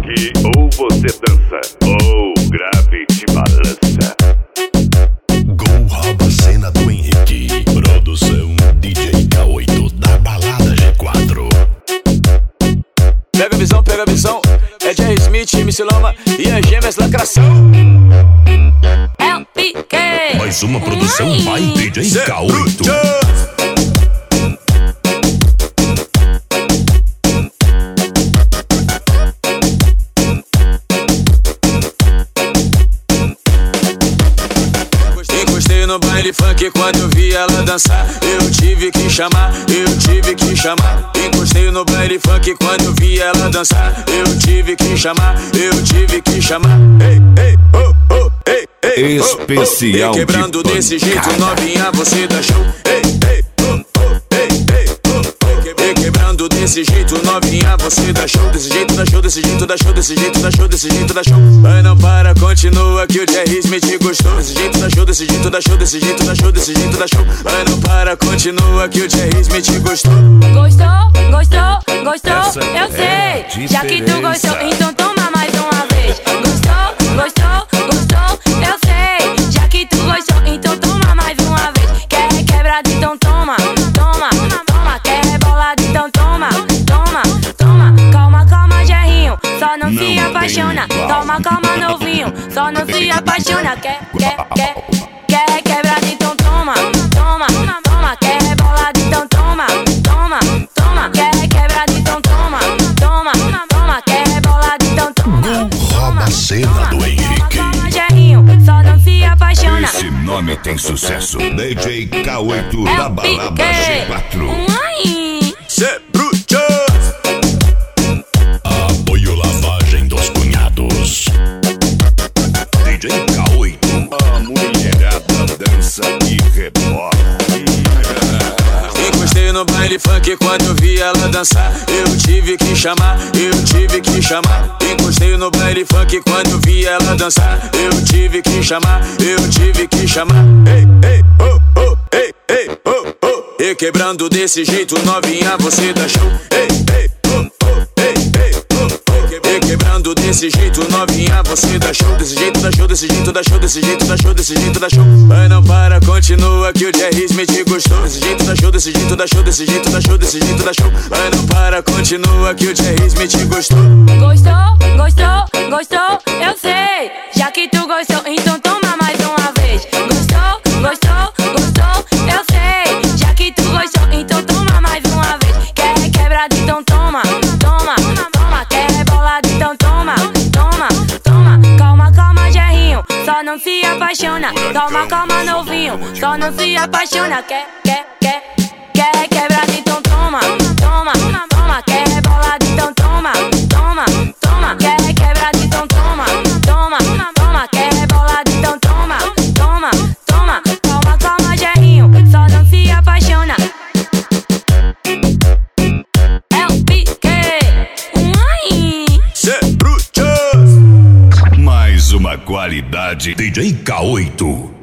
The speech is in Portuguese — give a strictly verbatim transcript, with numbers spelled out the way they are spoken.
Aqui ou você dança, ou grave te balança. Gol rouba a cena do Henrique. Produção D J K oito da Balada G quatro. Pega a visão, pega a visão. É Jerry Smith, M C Loma e as gêmeas lacração. É o Pique. Mais uma produção by D J K oito. Encostei no baile funk quando eu vi ela dançar. Eu tive que chamar, eu tive que chamar. Encostei no baile funk quando eu vi ela dançar. Eu tive que chamar, eu tive que chamar. Ei, ei, oh, oh, ei, ei, especial oh, oh. E quebrando de desse jeito, pancada. novinha, você dá show. Ei, ei, oh, oh, ei, ei, oh, oh. E quebrando desse jeito, novinha, você dá show. Desse jeito dá show, desse jeito dá show, desse jeito dá show, desse jeito dá show. Mas não para, continua que o Jerry Smith gostou. Desse jeito dá show, desse jeito dá show, desse jeito dá show, desse jeito dá show. Mas não para, continua que o Jerry Smith gostou. Gostou, gostou, gostou, Essa eu é sei. a Já que tu diferença. gostou, então toma mais uma vez. Gostou, gostou, gostou, eu sei. Já que tu gostou, então toma mais uma vez. Quer quebrado, então toma, toma, toma. Quer rebolado, então toma, toma, toma. Calma, calma, Jerrinho, só não, Não se tem apaixona. igual. Calma, calma, novinho, só não se apaixona. Quer, quer, quer, quer quebrado, então toma, toma, toma. Quer rebolado, então toma, toma, toma. Quer quebrado, então toma, toma, toma. Quer rebolado, então toma. Gol rouba a cena do Henrique. Calma, Jerrinho, só não se apaixona. Esse nome tem sucesso. D J K oito É da o Balada Pique. G quatro. Ai. Cê bruxo. Apoio Lavagem dos Cunhados. D J K oito. A mulherada dança e rebola. Encostei no baile funk quando eu vi ela dançar. Eu tive que chamar, eu tive que chamar. Encostei no baile funk quando eu vi ela dançar. Eu tive que chamar, eu tive que chamar. Ei, ei, oh, oh, ei, ei, oh, oh. E quebrando desse jeito, novinha, você dá show. Ei, ei, oh, oh, ei, ei, oh, oh. E quebrando desse jeito, novinha, você dá show. Desse jeito dá show, desse jeito dá show, desse jeito dá show, desse jeito dá show. Mas não para, continua que o Jerry Smith gostou. Desse jeito dá show, desse jeito dá show, desse jeito dá show, desse jeito dá show. Mas não para, continua que o Jerry Smith gostou. Gostou, gostou, gostou, eu sei. Já que tu gostou, então toma mais uma vez. Gostou, gostou, gostou, eu sei. Já que tu gostou, então toma mais uma vez. Quer quebrado, então toma, toma, toma. Quer rebolado, então toma, toma, toma. Calma, calma, Jerrinho, só não se apaixona. Calma, calma, novinho, só não se apaixona. Quer, quer, quer, quer quebrado, então toma, toma, toma. Quer rebolado, então toma, toma, toma. Quer quebrado, então toma, toma, toma. Quer rebolado, então toma, toma, toma. Calma, calma, Jerrinho, só não se apaixona. É o Pique. Ai. Cê bruxo. Mais uma qualidade D J K oito.